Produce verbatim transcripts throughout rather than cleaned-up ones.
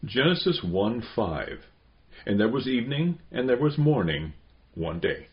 Genesis one five. And there was evening, and there was morning, one day.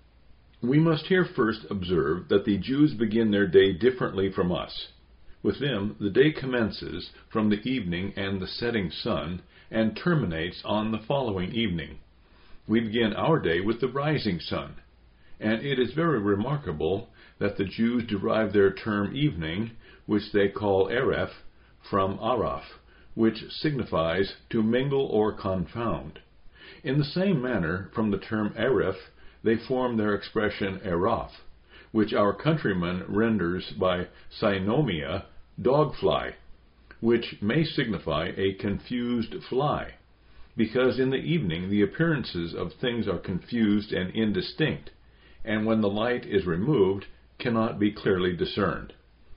We must here first observe that the Jews begin their day differently from us. With them, the day commences from the evening and the setting sun, and terminates on the following evening. We begin our day with the rising sun, and it is very remarkable that the Jews derive their term evening, which they call Eref, from Araf, which signifies to mingle or confound. In the same manner, from the term Eref, they form their expression Eraf, which our countryman renders by synomia, dogfly, which may signify a confused fly, because in the evening the appearances of things are confused and indistinct, and when the light is removed, cannot be clearly discerned.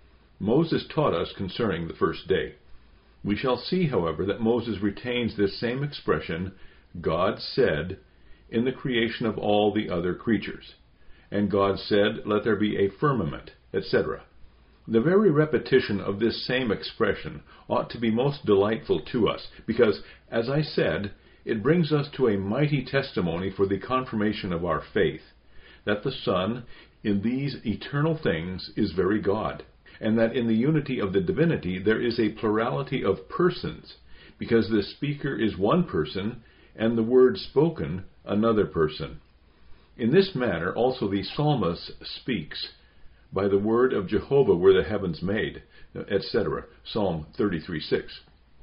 Moses taught us concerning the first day. We shall see, however, that Moses retains this same expression, God said, in the creation of all the other creatures. And God said, let there be a firmament, et cetera. The very repetition of this same expression ought to be most delightful to us, because, as I said, it brings us to a mighty testimony for the confirmation of our faith, that the Son, in these eternal things, is very God, and that in the unity of the divinity there is a plurality of persons, because the speaker is one person, and the word spoken another person. In this manner also the psalmist speaks, by the word of Jehovah were the heavens made, et cetera. Psalm thirty-three six.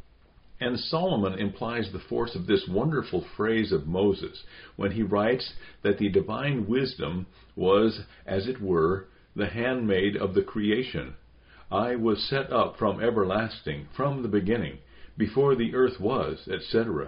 And Solomon implies the force of this wonderful phrase of Moses when he writes that the divine wisdom was, as it were, the handmaid of the creation. I was set up from everlasting, from the beginning, before the earth was, et cetera.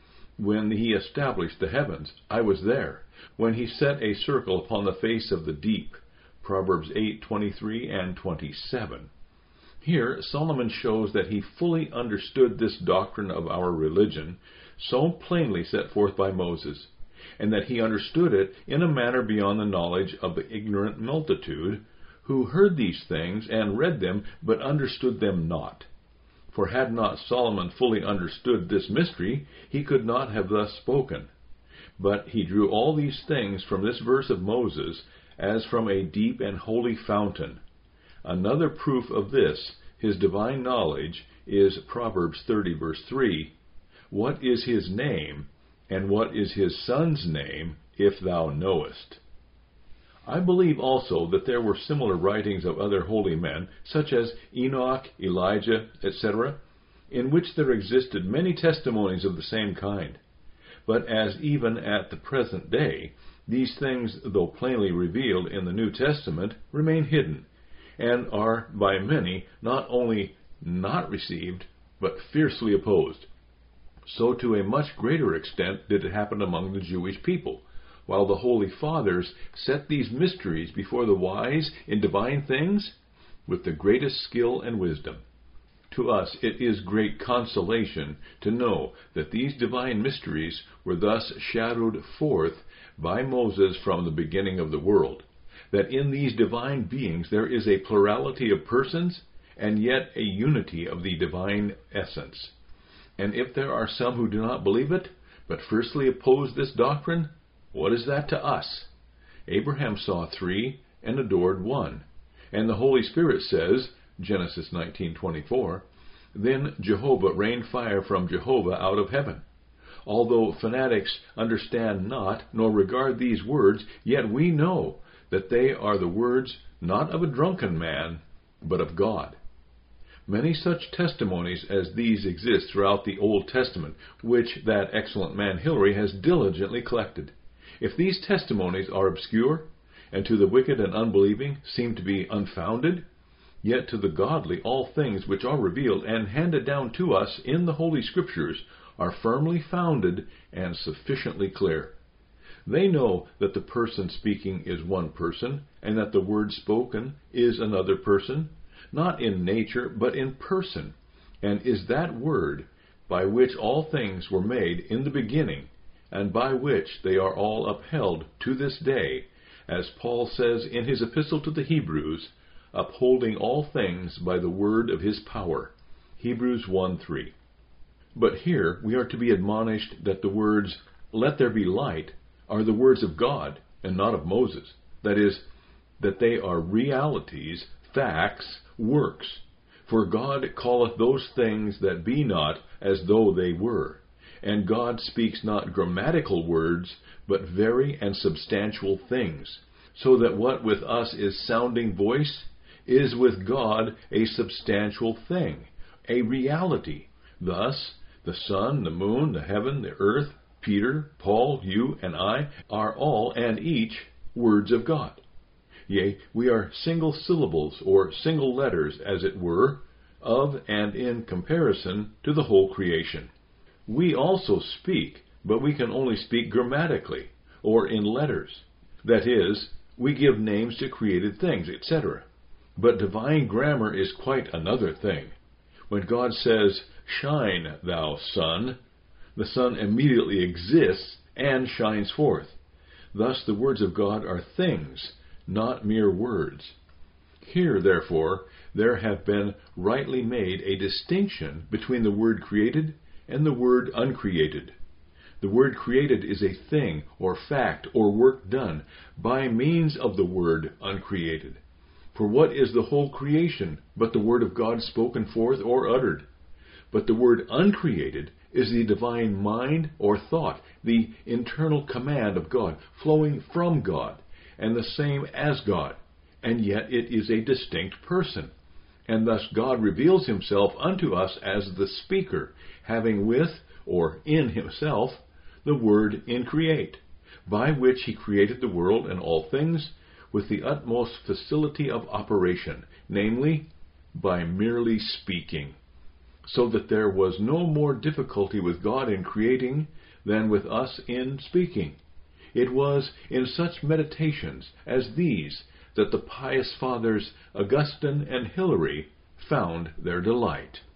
When he established the heavens, I was there. When he set a circle upon the face of the deep, Proverbs eight twenty-three and twenty-seven. Here, Solomon shows that he fully understood this doctrine of our religion, so plainly set forth by Moses, and that he understood it in a manner beyond the knowledge of the ignorant multitude, who heard these things and read them, but understood them not. For had not Solomon fully understood this mystery, he could not have thus spoken. But he drew all these things from this verse of Moses, as from a deep and holy fountain. Another proof of this, his divine knowledge, is Proverbs thirty verse three. What is his name, and what is his son's name, if thou knowest? I believe also that there were similar writings of other holy men, such as Enoch, Elijah, et cetera, in which there existed many testimonies of the same kind. But as even at the present day, these things, though plainly revealed in the New Testament, remain hidden, and are by many not only not received, but fiercely opposed. So to a much greater extent did it happen among the Jewish people, while the Holy Fathers set these mysteries before the wise in divine things with the greatest skill and wisdom. To us it is great consolation to know that these divine mysteries were thus shadowed forth by Moses from the beginning of the world, that in these divine beings there is a plurality of persons, and yet a unity of the divine essence. And if there are some who do not believe it, but firstly oppose this doctrine, what is that to us? Abraham saw three and adored one. And the Holy Spirit says, Genesis nineteen twenty-four, then Jehovah rained fire from Jehovah out of heaven. Although fanatics understand not, nor regard these words, yet we know that they are the words not of a drunken man, but of God. Many such testimonies as these exist throughout the Old Testament, which that excellent man Hilary has diligently collected. If these testimonies are obscure, and to the wicked and unbelieving seem to be unfounded, yet to the godly all things which are revealed and handed down to us in the Holy Scriptures are firmly founded and sufficiently clear. They know that the person speaking is one person, and that the word spoken is another person, not in nature, but in person, and is that word by which all things were made in the beginning, and by which they are all upheld to this day, as Paul says in his epistle to the Hebrews, upholding all things by the word of his power. Hebrews one three. But here we are to be admonished that the words, "Let there be light," are the words of God, and not of Moses. That is, that they are realities, facts, works. For God calleth those things that be not as though they were. And God speaks not grammatical words, but very and substantial things. So that what with us is sounding voice, is with God a substantial thing, a reality. Thus, the sun, the moon, the heaven, the earth, Peter, Paul, you, and I, are all and each words of God. Yea, we are single syllables, or single letters, as it were, of and in comparison to the whole creation. We also speak, but we can only speak grammatically, or in letters. That is, we give names to created things, et cetera. But divine grammar is quite another thing. When God says, "Shine, thou sun," the sun immediately exists and shines forth. Thus the words of God are things, not mere words. Here, therefore, there have been rightly made a distinction between the word created and the word uncreated. The word created is a thing, or fact, or work done by means of the word uncreated. For what is the whole creation but the word of God spoken forth or uttered? But the word uncreated is the divine mind or thought, the internal command of God, flowing from God, and the same as God, and yet it is a distinct person. And thus God reveals himself unto us as the speaker, having with, or in himself, the word increate, by which he created the world and all things, with the utmost facility of operation, namely, by merely speaking. So that there was no more difficulty with God in creating than with us in speaking. It was in such meditations as these that the pious fathers Augustine and Hilary found their delight.